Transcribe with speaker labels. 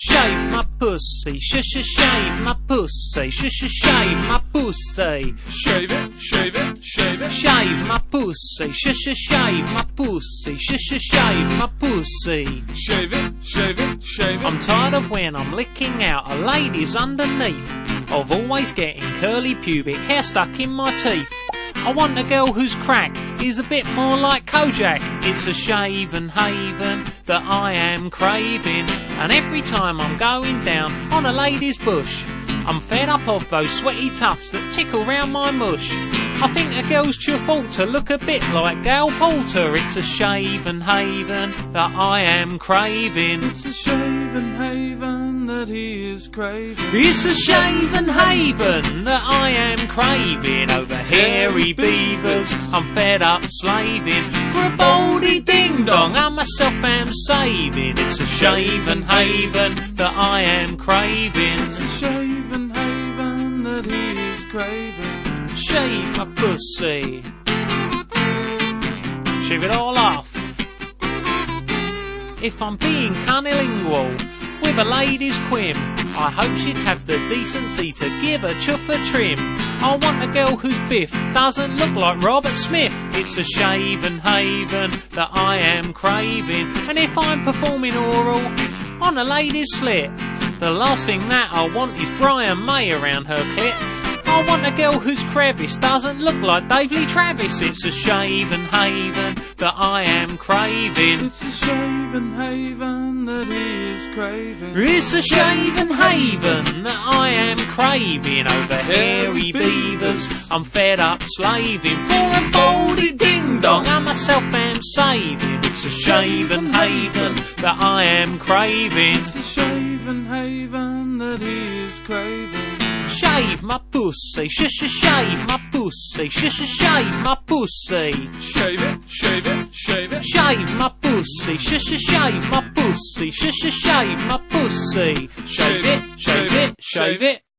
Speaker 1: Shave my pussy, shave my pussy, shave my pussy.
Speaker 2: Shave it, shave it, shave it.
Speaker 1: Shave my pussy, shave my pussy, shave my pussy.
Speaker 2: Shave it, shave it, shave it.
Speaker 1: I'm tired of when I'm licking out a lady's underneath, of always getting curly pubic hair stuck in my teeth. I want a girl whose crack is a bit more like Kojak. It's a shaven haven that I am craving, and every time I'm going down on a lady's bush, I'm fed up of those sweaty tufts that tickle round my mush. I think a girl's true fault to look a bit like Gail Porter. It's a shaven haven that I am craving.
Speaker 2: It's a shaven haven that he is craving.
Speaker 1: It's a shaven haven that I am craving. Over hairy beavers I'm fed up slaving. For a baldy ding dong I myself am saving. It's a shaven haven that I am craving.
Speaker 2: It's a shaven haven that he is craving.
Speaker 1: Shave my pussy, shave it all off. If I'm being cunnilingual with a lady's quim, I hope she'd have the decency to give a chuff a trim. I want a girl whose biff doesn't look like Robert Smith. It's a shaven haven that I am craving. And if I'm performing oral on a lady's slit, the last thing that I want is Brian May around her clit. I want a girl whose crevice doesn't look like Dave Lee Travis. It's a shaven haven that I am craving.
Speaker 2: It's a shaven haven that he is craving.
Speaker 1: It's a shaven haven that I am craving. Over hairy beavers I'm fed up slaving. For a baldy ding dong I myself am saving. It's a shaven haven that I am craving.
Speaker 2: It's a shaven haven that he is craving.
Speaker 1: Shave my pussy, shave my pussy, shave my pussy.
Speaker 2: Shave it, shave it, shave it.
Speaker 1: Shave my pussy, shave my pussy, shave my pussy. Shave it, shave it, shave it.